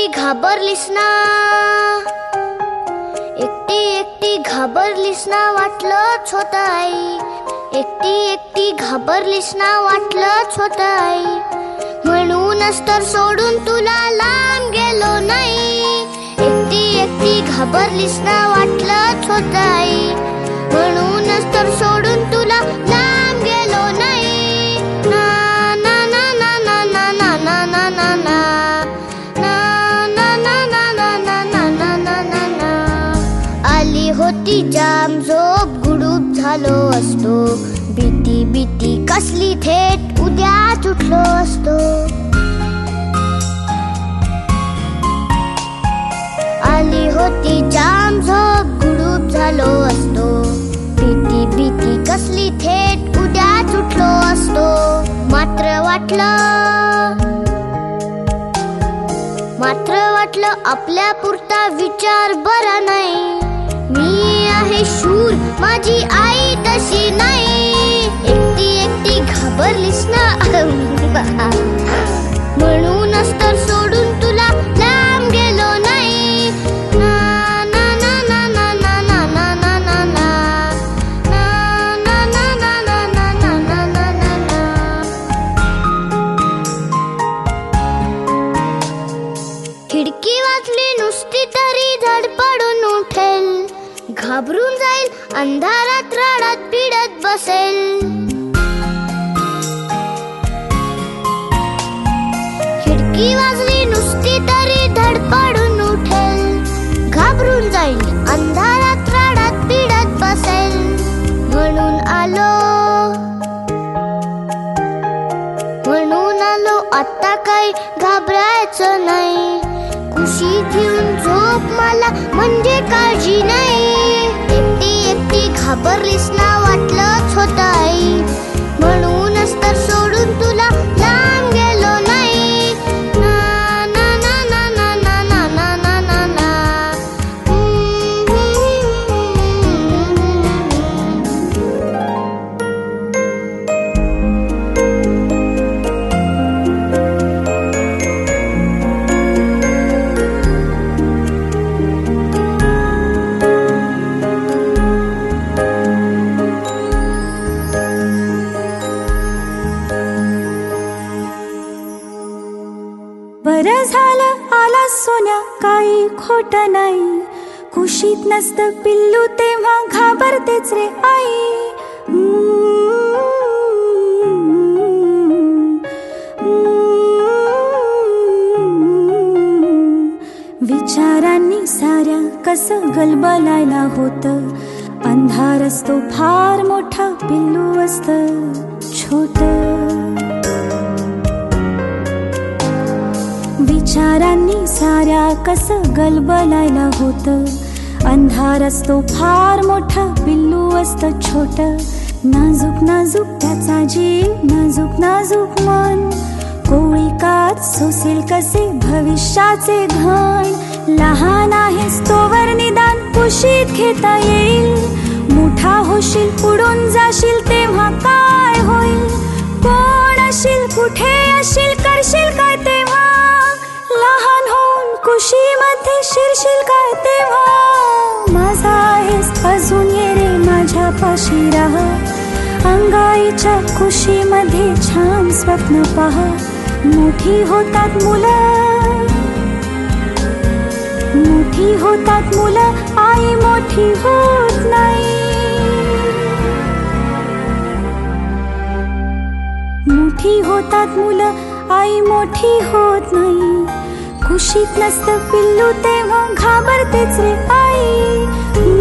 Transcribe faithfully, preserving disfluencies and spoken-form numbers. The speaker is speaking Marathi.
एकटी घाबरलीस ना, एकटी एकटी घाबरलीस ना, वाटलंच होतं आई. एकटी एकटी घाबरलीस ना, वाटलंच होतं आई. म्हणूनच तर सोडून तुला लांब गेलो नाही. एकटी एकटी घाबरलीस ना, वाटलंच होतं आई. म्हणूनच तर सोडून तुला लांब गेलो नाही. ना ना ना ना ना ना ना ना ना ना ना आली होती जाम झोप, गुडूप झालो असतो. भीती भीती कसली, थेट उद्याच उठलो असतो. आली होती जाम झोप, गुडूप झालो असतो. भीती भीती कसली, थेट उद्याच उठलो असतो. मात्र वाटलं मात्र वाटलं आपल्या पुरता विचार बरा नाही. मी आहे शूर, माझी आई तशी नाही. एकटी एकटी घाबरलीस ना, म्हणूनच तर सोडून तुला लांब गेलो नाही. ना ना ना ना ना ना ना ना ना ना ना ना ना ना ना ना. खिडकी वाचली नुसती तरी धडपडून उठेल. घाबरून जाईल, अंधारात रडत पिडत बसेल. खिडकी वाजली नुसती तरी धडपडून उठेल. घाबरून जाईल, अंधारात रडत पिडत बसेल. म्हणून आलो म्हणून आलो आता काही घाबरायचं नाही. कुशीत येऊन झोप मला, म्हणजे काळजी नाही. एकटी एकटी घाबरलीस ना, वाटलंच होतं आई. म्हणूनच तर सोडून तुला लांब गेलो नाही. ना ना ना ना ना ना ना ना ना ना ना. बरं झालं आला सोन्या, काही खोट नाही. कुशीत नसतं पिल्लू तेव्हा घाबरतेच रे आई. विचारांनी साऱ्या कसं गलबलायला होतं. अंधार असतो फार मोठा, पिल्लू असतं छोटं. विचारांनी साऱ्या कसं गलबलायला होतं. अंधार असतो फार मोठा, पिल्लू असतं छोटं. नाजूक नाजूक त्याचा जीव, नाजूक नाजूक मन. कोळिकात सोसेल कसे भविष्याचे घण. लहान आहेस तोवर निदान कुशीत घेता येईल. मोठा होशील, पुढून जाशील, तेव्हा काय होईल. कोण अशील, कुठे अशील, करशील काय तेव्हा. लहान होऊन कुशीमध्ये शिरशील काय तेव्हा. माझा आहेस अजून, ये रे माझ्या पाशी राहा. अंगाईच्या कुशीमध्ये छान स्वप्न पहा. मोठी होतात मुलं, मोठी होतात मुलं, आई मोठी होत नाही. मोठी होतात मुलं, आई मोठी होत नाही. कुशीत नसतं पिल्लू तेव्हा घाबरतेच रे आई.